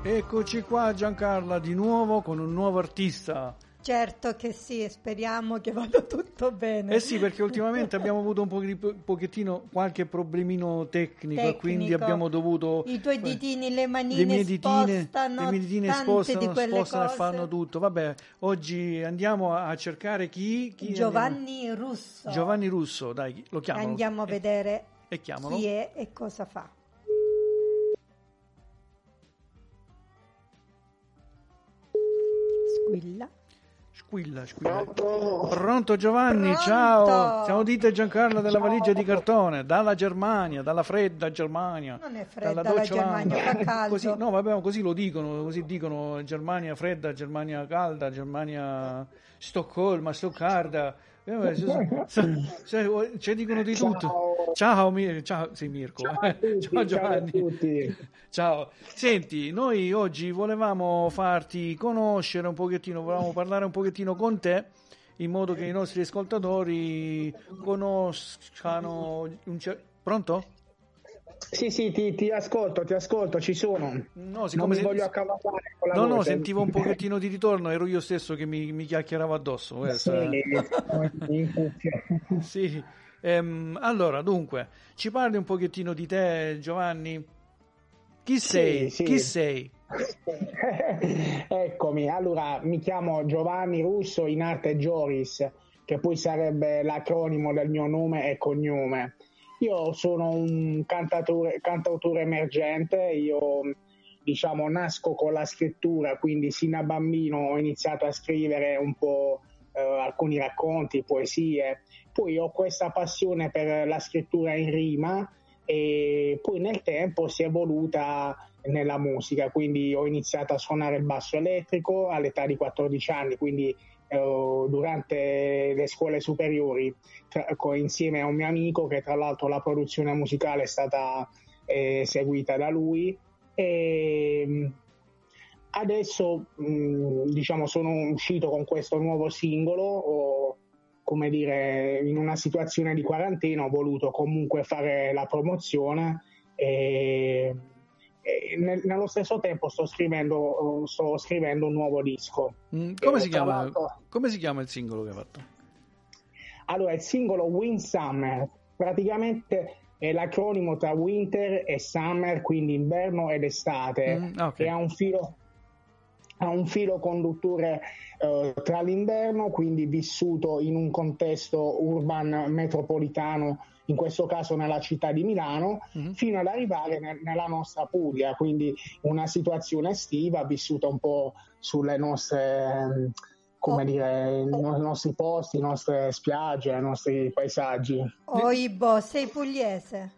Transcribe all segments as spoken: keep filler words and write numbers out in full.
Eccoci qua Giancarla di nuovo con un nuovo artista. Certo che sì, speriamo che vada tutto bene. Eh sì, perché ultimamente abbiamo avuto un, po- un pochettino qualche problemino tecnico, Tecnico. E quindi abbiamo dovuto... I tuoi ditini, le manine le mie ditine, spostano, le mie ditine tante spostano, di quelle spostano cose. e fanno tutto. Vabbè, oggi andiamo a cercare chi? chi Giovanni andiamo? Russo. Giovanni Russo, dai, lo chiamo. Andiamo a vedere e, e chi è e cosa fa. Squilla. Squilla, squilla. Pronto? Pronto Giovanni, Pronto? ciao. Siamo Dite e Giancarlo della Ciao. valigia di cartone, dalla Germania, dalla fredda Germania. Non è fredda dalla la Germania, fa caldo. Così, no, vabbè, così lo dicono, così dicono Germania fredda, Germania calda, Germania Stoccolma, Stoccarda. Eh, se, se, se dicono di tutto. Ciao. Ciao, Mi- ciao, sì, Mirko. Ciao a tutti, Ciao Giovanni. ciao a tutti. Ciao. Senti, noi oggi volevamo farti conoscere un pochettino, volevamo parlare un pochettino con te in modo che i nostri ascoltatori conoscano un cer- Pronto? Sì, sì, ti, ti ascolto, ti ascolto, ci sono. No, Non siccome mi se- voglio accavallare con la No, no, voce. sentivo un pochettino di ritorno, ero io stesso che mi, mi chiacchieravo addosso. Questo, eh. Sì, Sì. Ehm, allora, dunque, ci parli un pochettino di te, Giovanni? Chi sei? sì. Chi sei? Eccomi, allora mi chiamo Giovanni Russo, in arte Joris, che poi sarebbe l'acronimo del mio nome e cognome. Io sono un cantatore, cantautore emergente, io diciamo nasco con la scrittura, quindi sin da bambino ho iniziato a scrivere un po' eh, alcuni racconti, poesie, poi ho questa passione per la scrittura in rima e poi nel tempo si è evoluta nella musica, quindi ho iniziato a suonare il basso elettrico all'età di quattordici anni, quindi eh, durante le scuole superiori tra, insieme a un mio amico, che tra l'altro la produzione musicale è stata eh, seguita da lui, e adesso mh, diciamo sono uscito con questo nuovo singolo. Ho, come dire, in una situazione di quarantena ho voluto comunque fare la promozione e, e nel, nello stesso tempo sto scrivendo, sto scrivendo un nuovo disco. Mm, come, E, si tra chiama, l'altro- come si chiama il singolo che hai fatto? Allora, il singolo Win Summer praticamente è l'acronimo tra winter e summer, quindi inverno ed estate, Mm, ah, ok. e ha un filo ha un filo conduttore eh, tra l'inverno, quindi vissuto in un contesto urban metropolitano, in questo caso nella città di Milano, Mhm. fino ad arrivare nel- nella nostra Puglia, quindi una situazione estiva vissuta un po' sulle nostre, ehm, come Oh. dire, i no- i nostri posti, le nostre spiagge, i nostri paesaggi. Oh Ibo, sei pugliese?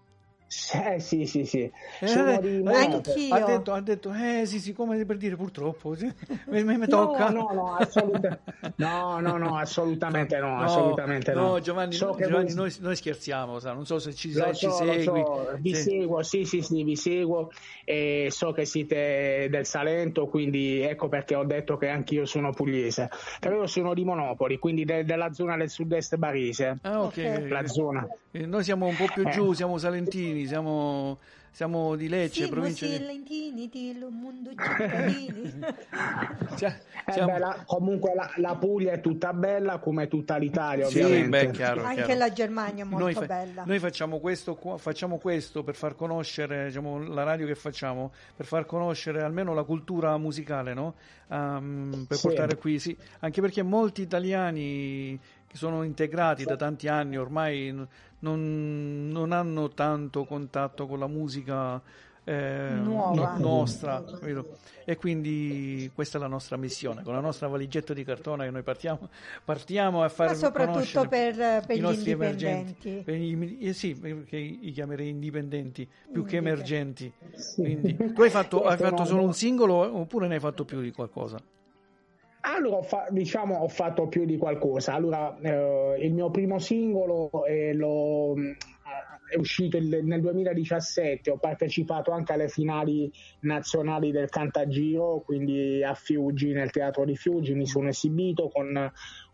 Eh, sì, sì, sì. Eh, Sono di ha, Monopoli. Anch'io. ha detto, ha detto, eh sì, sì, come per dire purtroppo, sì, mi, mi- mi No, tocca. no, no, assoluta- no, no, no, assolutamente no, assolutamente no. no, Giovanni, So che Giovanni voi- noi, noi scherziamo, sa, non so se ci, Lo sai, ci so, lo segui. so, vi se- seguo, sì, sì, sì, vi seguo e so che siete del Salento, quindi ecco perché ho detto che anch'io sono pugliese. Però io sono di Monopoli, quindi de- della zona del sud-est barese, Ah, ok. Ok. la zona. Eh, Noi siamo un po' più Eh. giù, siamo salentini, siamo, siamo di Lecce, Siamo provincia di... silentini di lo mondo cittadini. Cioè, Eh siamo- beh, la- comunque la, la Puglia è tutta bella come tutta l'Italia, Sì, ovviamente. beh, chiaro, Anche chiaro. la Germania è molto noi, fa- bella. noi facciamo questo, qua- facciamo questo per far conoscere, diciamo, la radio che facciamo, per far conoscere almeno la cultura musicale, no? Ehm, per Sì. portare qui, sì, anche perché molti italiani che sono integrati da tanti anni ormai n- non, non hanno tanto contatto con la musica eh, Nuova. no- nostra, capito? E quindi questa è la nostra missione, con la nostra valigetta di cartone che noi partiamo, partiamo a fare Ma soprattutto per, per i gli nostri indipendenti. emergenti. Per gli- eh sì, perché li chiamerei indipendenti più che Indipendenti. emergenti. Sì. Quindi, tu hai fatto, hai Sono- fatto solo un singolo oppure ne hai fatto più di qualcosa? Allora, ho fa- diciamo, ho fatto più di qualcosa. Allora, eh, il mio primo singolo eh, lo- è uscito il- nel duemiladiciassette, ho partecipato anche alle finali nazionali del Cantagiro, quindi a Fiuggi, nel teatro di Fiuggi, mi sono esibito con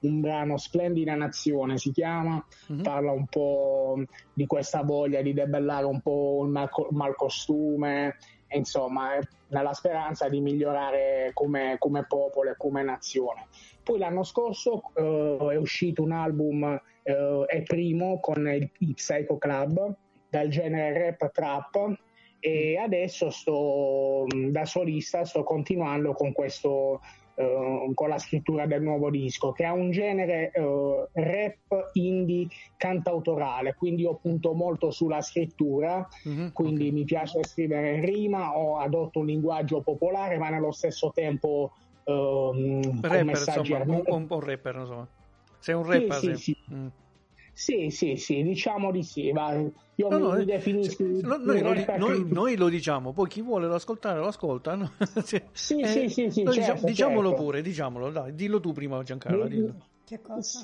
un brano Splendida Nazione si chiama, mm-hmm. parla un po' di questa voglia di debellare un po' il mal, malcostume, e insomma nella speranza di migliorare come, come popolo e come nazione. Poi l'anno scorso uh, è uscito un album, uh, è primo, con il, il Psycho Club, dal genere rap trap, e adesso sto da solista sto continuando con questo uh, con la scrittura del nuovo disco, che ha un genere uh, rap indie cantautorale, quindi io punto molto sulla scrittura, mm-hmm, quindi okay. mi piace scrivere in rima, o adotto un linguaggio popolare ma nello stesso tempo uh, rapper, insomma, un, un po' rapper, insomma. Sei un rapper, sì, sì, sì. Mm. Sì, sì, sì, diciamo di sì. Va. Io no, mi, no, mi definisco. No, noi, noi, noi, noi lo diciamo, poi chi vuole ascoltare lo ascolta. No? sì, sì, eh, sì, sì, certo, diciamo, diciamolo certo. pure, diciamolo, dai, dillo tu prima, Giancarlo. Dillo. Che cosa?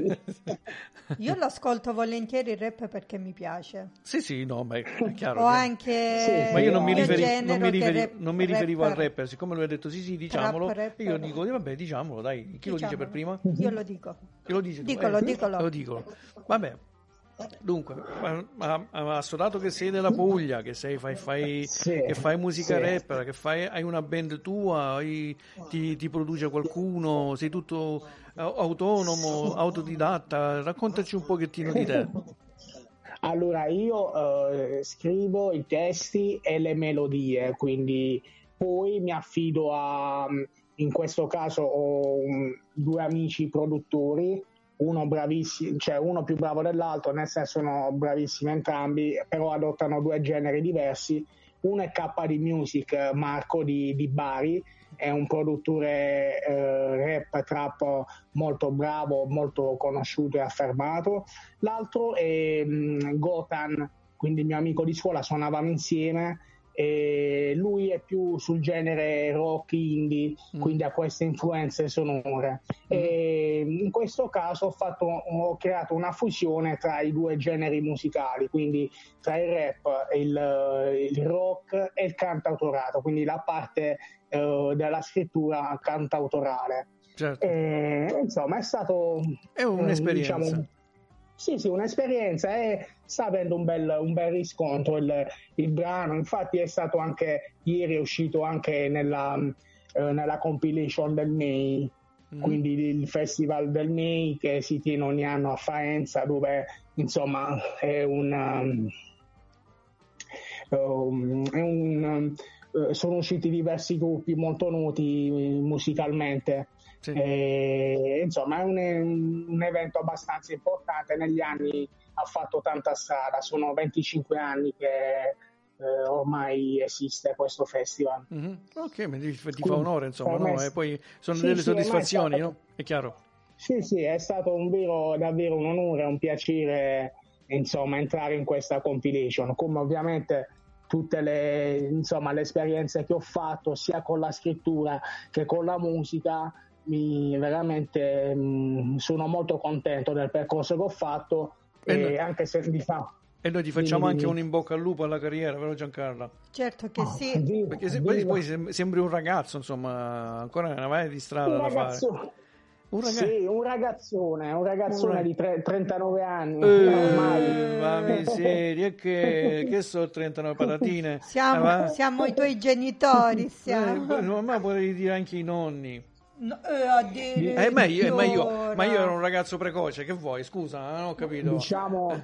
Io l'ascolto volentieri il rap perché mi piace. Sì, sì, no, ma è chiaro. O anche sì, ma io non mi, riferi, non mi, riferi, rap, non mi riferivo rapper, al rapper, siccome lui ha detto sì, sì, diciamolo. Trap, io dico, vabbè, diciamolo, dai. Chi diciamolo. Lo dice per prima? Io lo dico. Chi lo dice? Dicolo, eh, dicolo. Lo dico. Vabbè. Dunque, assodato che sei della Puglia, che sei, fai, fai, sì, che fai musica sì. rapper, che fai, hai una band tua, hai, ti, ti produce qualcuno, sei tutto autonomo, autodidatta, raccontaci un pochettino di te. Allora, io eh, scrivo i testi e le melodie, quindi poi mi affido a, in questo caso ho um, due amici produttori, uno bravissimo, cioè uno più bravo dell'altro, nel senso sono bravissimi entrambi, però adottano due generi diversi. Uno è K D Music, Marco di, di Bari, è un produttore eh, rap trap molto bravo, molto conosciuto e affermato. L'altro è mh, Gotan, quindi mio amico di scuola, suonavamo insieme. E lui è più sul genere rock indie, mm. quindi ha queste influenze sonore. Mm. E in questo caso ho, fatto, ho creato una fusione tra i due generi musicali, quindi tra il rap, il, il rock e il cantautorato, quindi la parte uh, della scrittura cantautorale. Certo. E, insomma, è stato è un'esperienza. Diciamo, Sì, sì, un'esperienza, e sta avendo un bel, un bel riscontro il, il brano. Infatti è stato anche ieri, è uscito anche nella, eh, nella compilation del M E I, mm. quindi il festival del M E I che si tiene ogni anno a Faenza, dove insomma è una, um, è un, uh, sono usciti diversi gruppi molto noti musicalmente. Sì. E, insomma è un, un evento abbastanza importante, negli anni ha fatto tanta strada, sono venticinque anni che eh, ormai esiste questo festival. Mm-hmm. Ok, mi ti, ti fa onore, insomma, no? E poi sono sì, delle sì, soddisfazioni, è stato, no? È chiaro? Sì, sì, è stato un vero, davvero un onore, un piacere, insomma, entrare in questa compilation, come ovviamente tutte le, insomma, le esperienze che ho fatto sia con la scrittura che con la musica. Mi veramente mh, sono molto contento del percorso che ho fatto, e, e noi, anche se mi fa e noi ti facciamo dimmi, anche dimmi. un in bocca al lupo alla carriera, vero Giancarlo? Certo che oh, sì, viva, perché se, poi, poi sembri un ragazzo, insomma, ancora una vai di strada un da ragazzo, fare. Un ragazzo. Sì, un ragazzone, un ragazzone un di tre, trentanove anni. Eh, ormai. Ma miseria, che, che so trentanove patatine. Siamo, eh, siamo i tuoi genitori, siamo. Eh, ma potrei dire anche i nonni. No, eh, eh, ma, io, ma, io, ma io ero un ragazzo precoce, che vuoi? Scusa, non ho capito. Diciamo,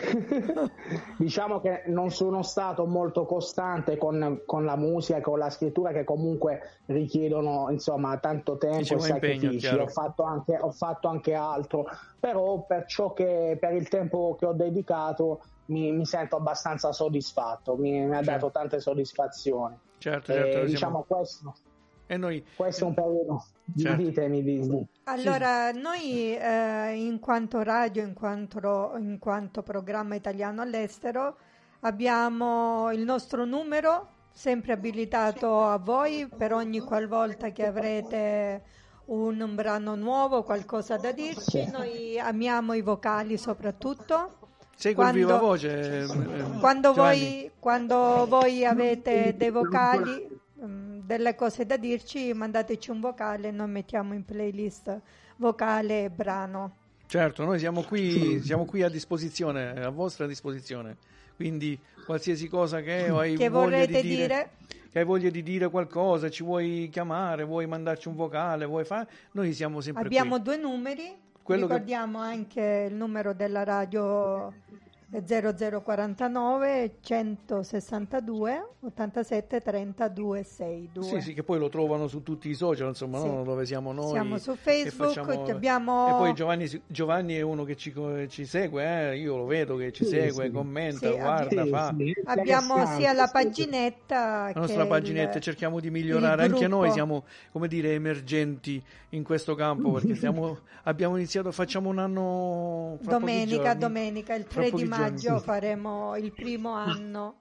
diciamo che non sono stato molto costante con, con la musica e con la scrittura, che comunque richiedono insomma tanto tempo e sacrifici. Ho fatto anche, ho fatto anche altro, però per ciò che per il tempo che ho dedicato mi, mi sento abbastanza soddisfatto, mi, mi ha certo. dato tante soddisfazioni. Certo, certo. E, diciamo siamo... questo. E noi, questo è un periodo. Certo. Ditemi, ditemi. Allora, noi eh, in quanto radio, in quanto, in quanto programma italiano all'estero, abbiamo il nostro numero sempre abilitato a voi per ogni qualvolta che avrete un, un brano nuovo, qualcosa da dirci. Sì. Noi amiamo i vocali soprattutto. Segui quando, il viva voce. Quando voi, quando voi avete dei vocali, delle cose da dirci, mandateci un vocale, noi mettiamo in playlist vocale e brano. Certo, noi siamo qui, siamo qui a disposizione, a vostra disposizione, quindi qualsiasi cosa che hai che voglia vorrete di dire, dire, che hai voglia di dire qualcosa, ci vuoi chiamare, vuoi mandarci un vocale, vuoi fare, noi siamo sempre abbiamo qui. due numeri, Quello ricordiamo che... anche il numero della radio zero zero quarantanove centosessantadue ottantasette trentadue sesantadue. Sì, sì, che poi lo trovano su tutti i social, insomma, sì. no? Dove siamo noi. Siamo su Facebook, facciamo... abbiamo... E poi Giovanni, Giovanni è uno che ci, ci segue, eh? Io lo vedo che ci sì, segue, sì. commenta, sì, guarda, sì, fa. Sì. Abbiamo sia la paginetta La nostra che paginetta, il, cerchiamo di migliorare, anche gruppo. noi siamo, come dire, emergenti in questo campo, perché stiamo, abbiamo iniziato, facciamo un anno fra domenica, pochi giorni, domenica, il fra tre di pochi maggio giorni. faremo il primo anno.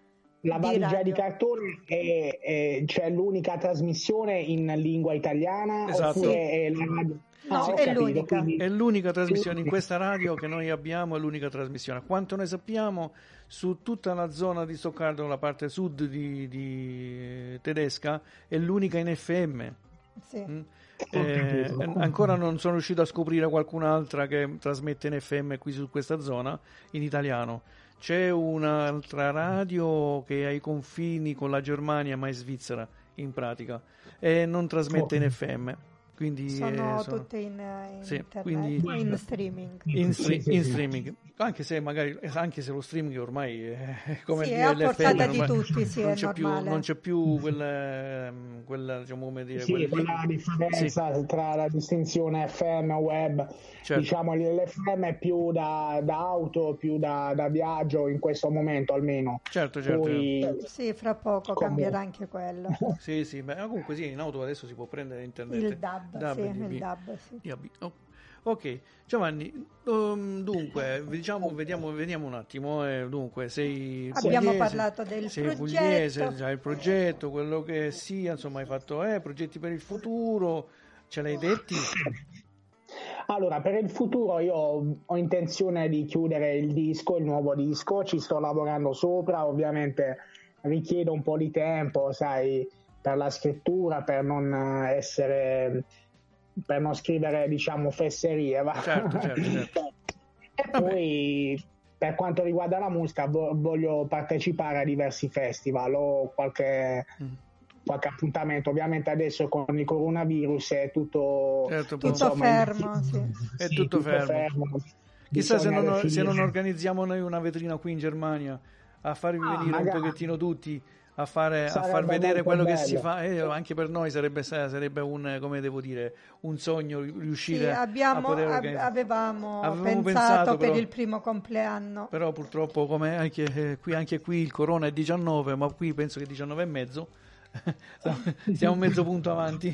La di valigia radio. di cartone è, è c'è l'unica trasmissione in lingua italiana, Esatto. oppure Sì. è la radio? No, Ah, ho è capito, l'unica. quindi- È l'unica trasmissione in questa radio che noi abbiamo, è l'unica trasmissione. A quanto noi sappiamo, su tutta la zona di Stoccardo, la parte sud di, di tedesca, è l'unica in F M. Sì. Mm? Ho Eh, capito. ancora non sono riuscito a scoprire qualcun'altra che trasmette in F M qui su questa zona in italiano. C'è un'altra radio che è ai confini con la Germania, ma è svizzera in pratica, e non trasmette in F M. Quindi Sono eh, sono- tutte in, in Sì, internet, quindi- in streaming. in, stre- Sì, sì, in sì. streaming, anche se magari anche se lo streaming ormai è come Sì, dire è a l'F M, portata di ormai tutti, sì, non è c'è più, normale. non c'è più quella, quella diciamo come dire Sì, quel quella link- differenza tra la distinzione F M e web. Certo. Diciamo l'F M è più da, da auto, più da, da viaggio in questo momento almeno. certo, certo, Poi, Sì, fra poco Come- cambierà anche quello. sì, sì, beh, comunque sì, in auto adesso si può prendere internet. Il D A B, D A B, sì, D B. il D A B, sì. D A B. Oh, ok, Giovanni, um, dunque, diciamo, vediamo, vediamo un attimo. eh, dunque, sei Abbiamo pugliese, parlato del sei progetto. pugliese, già il progetto, quello che sia, insomma, hai fatto eh, progetti per il futuro, ce l'hai detti? Allora, per il futuro io ho intenzione di chiudere il disco, il nuovo disco, ci sto lavorando sopra, ovviamente richiede un po' di tempo, sai, per la scrittura, per non essere, per non scrivere, diciamo, fesserie, va? Certo, certo, certo. E Vabbè. poi, per quanto riguarda la musica, vo- voglio partecipare a diversi festival o qualche... Mm. qualche appuntamento. Ovviamente adesso con il coronavirus è tutto, Certo, Tutto insomma, fermo, sì. È sì, tutto fermo. Chissà se Bisogna non, se definire- non organizziamo noi una vetrina qui in Germania a farvi Ah, venire magari. un pochettino tutti a, fare, a Sarebbe far vedere molto quello che bello. si fa, eh, anche per noi sarebbe, sarebbe un, come devo dire, un sogno riuscire Sì, abbiamo, a poter ab- organizzare. avevamo, Avevamo pensato, pensato, per però- il primo compleanno. Però purtroppo come anche eh, qui, anche qui il corona è diciannove, ma qui penso che diciannove e mezzo, stiamo mezzo punto avanti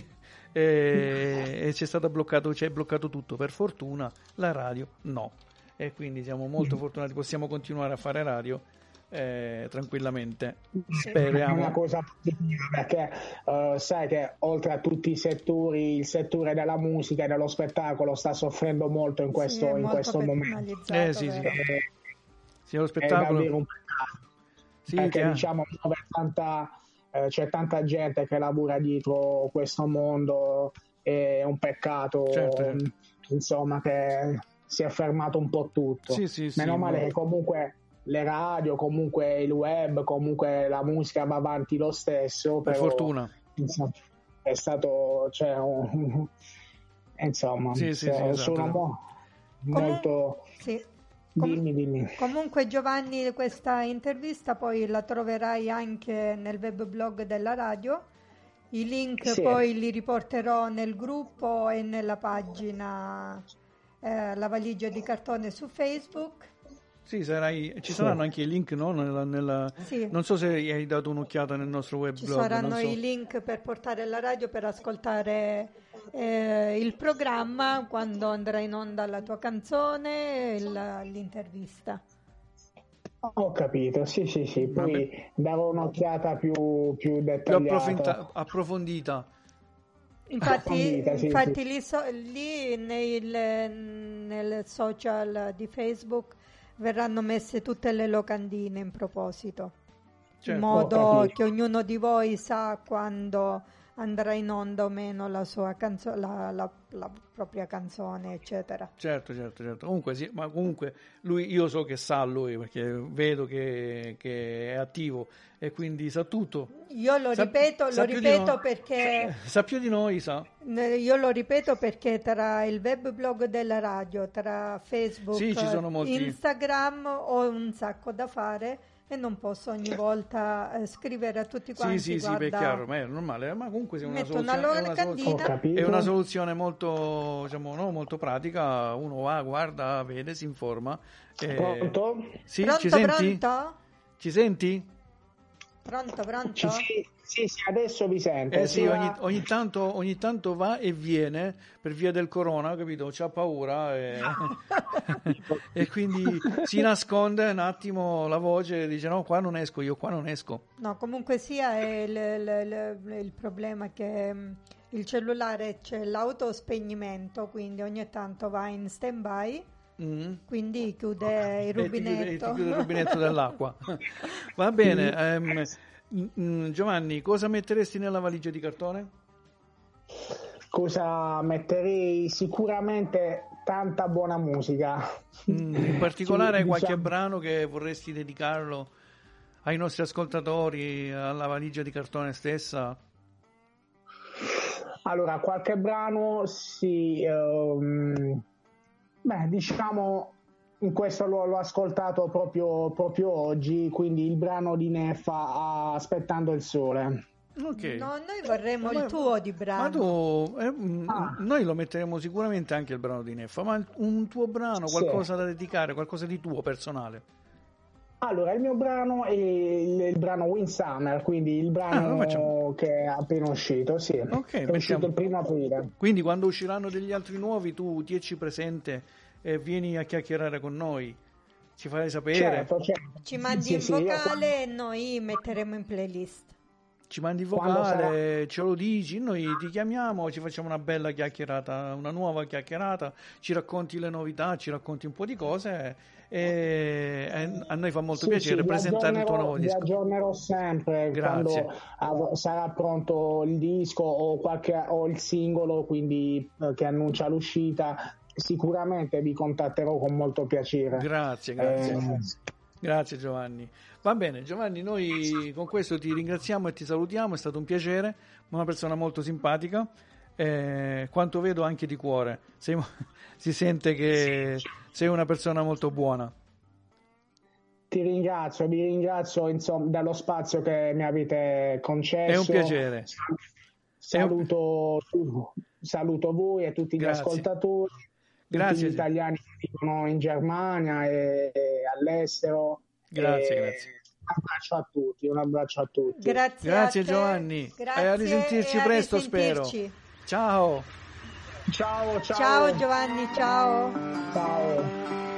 e, e c'è stato bloccato, c'è bloccato tutto, per fortuna la radio no, e quindi siamo molto fortunati, possiamo continuare a fare radio eh, tranquillamente, È una speriamo. cosa positiva perché eh, sai che oltre a tutti i settori, il settore della musica e dello spettacolo sta soffrendo molto in questo, Sì, è in molto questo momento. penalizzato, Eh, sì, sì. vero? È, Sia lo è spettacolo davvero un peccato. sì, Perché che- diciamo dove tanta, eh, c'è tanta gente che lavora dietro questo mondo, è un peccato, Certo, certo. mh, insomma, che si è fermato un po' tutto. Sì, sì, sì, Meno male no. che comunque le radio, comunque il web, comunque la musica va avanti lo stesso. per però, fortuna. insomma, è stato, cioè, un- insomma, Sì, sì, so- sì, esatto. sono mo- Comun- molto... sì. Com- Dimmi, dimmi. Comunque Giovanni, questa intervista poi la troverai anche nel web blog della radio. I link Sì. poi li riporterò nel gruppo e nella pagina eh, La valigia di cartone su Facebook. Sì, sarai, ci Sì. saranno anche i link, no? Nella, nella- Sì. Non so se hai dato un'occhiata nel nostro web Ci blog. non saranno so. i link per portare la radio per ascoltare eh, il programma quando andrà in onda la tua canzone e la- l'intervista. Ho capito, sì, sì, sì. Poi darò un'occhiata più, più Più dettagliata. approfonta- approfondita. Infatti, Approfondita, sì, infatti sì. Lì, so- lì nel, nel social di Facebook verranno messe tutte le locandine in proposito. certo. in modo che ognuno di voi sa quando andrà in onda o meno la sua canzone, la, la, la propria canzone, eccetera. Certo, certo, certo. Comunque sì, ma comunque lui, io so che sa lui, perché vedo che, che è attivo e quindi sa tutto. Io lo sa, ripeto, sa lo ripeto noi, perché sa più di noi, sa. Io lo ripeto perché tra il web blog della radio, tra Facebook, sì, ci sono molti... Instagram ho un sacco da fare e non posso ogni volta eh, scrivere a tutti quanti. Sì, sì, guarda, sì, è chiaro, ma è normale, ma comunque è una metto soluzione, una è una locandina. è una soluzione molto, diciamo, no, molto pratica, uno va, guarda, vede, si informa. Eh, Pronto? Sì, Pronto, ci senti? pronto? Ci senti? Pronto, pronto? Ci, sì, sì, sì, adesso vi sento. Eh sì, Sia... ogni, ogni, tanto, ogni tanto va e viene per via del corona, capito? C'ha paura e, e quindi si nasconde un attimo la voce e dice no, qua non esco, io qua non esco. No, comunque sia è il, il, il, il problema che mh, il cellulare c'è l'autospegnimento, quindi ogni tanto va in stand by. Mm. Quindi chiude il rubinetto. E ti chiude, ti chiude il rubinetto dell'acqua. Va bene. ehm, Giovanni, cosa metteresti nella valigia di cartone? Cosa metterei? Sicuramente tanta buona musica. Mm, in particolare sì, qualche diciamo... brano che vorresti dedicarlo ai nostri ascoltatori, alla valigia di cartone stessa? Allora, qualche brano sì... Um... Beh, diciamo, in questo l'ho, l'ho ascoltato proprio, proprio oggi, quindi il brano di Neffa, Aspettando il sole. Okay. No, noi vorremmo ma, il tuo di brano. Ma tu, eh, ah. noi lo metteremo sicuramente anche il brano di Neffa, ma un tuo brano, qualcosa sì. da dedicare, qualcosa di tuo personale? Allora, il mio brano è il, il brano Wind Summer, quindi il brano ah, che è appena uscito, sì, okay, è uscito il primo aprile. Quindi quando usciranno degli altri nuovi tu tienci presente e vieni a chiacchierare con noi, ci fai sapere. Certo, certo. Ci mandi sì, in sì, vocale io... e noi metteremo in playlist. Ci mandi in vocale, ce lo dici, noi ti chiamiamo, ci facciamo una bella chiacchierata, una nuova chiacchierata, ci racconti le novità, ci racconti un po' di cose e a noi fa molto sì, piacere sì, presentare il tuo nuovo disco. Vi aggiornerò sempre. Grazie. Quando sarà pronto il disco o, qualche, o il singolo, quindi che annuncia l'uscita, sicuramente vi contatterò con molto piacere. Grazie, grazie. Eh, Grazie Giovanni. Va bene Giovanni, noi con questo ti ringraziamo e ti salutiamo, è stato un piacere, una persona molto simpatica, eh, quanto vedo anche di cuore, sei, si sente che sei una persona molto buona. Ti ringrazio, vi ringrazio insomma dallo spazio che mi avete concesso. È un piacere. Saluto, saluto voi e tutti gli Grazie. ascoltatori. Grazie. Tutti gli italiani che vivono in Germania e, e all'estero. Grazie, e grazie. Un abbraccio a tutti, un abbraccio a tutti. Grazie, grazie a Giovanni. Grazie e a risentirci e a presto, risentirci. spero. Ciao. Ciao, ciao. Ciao Giovanni, ciao. Ciao.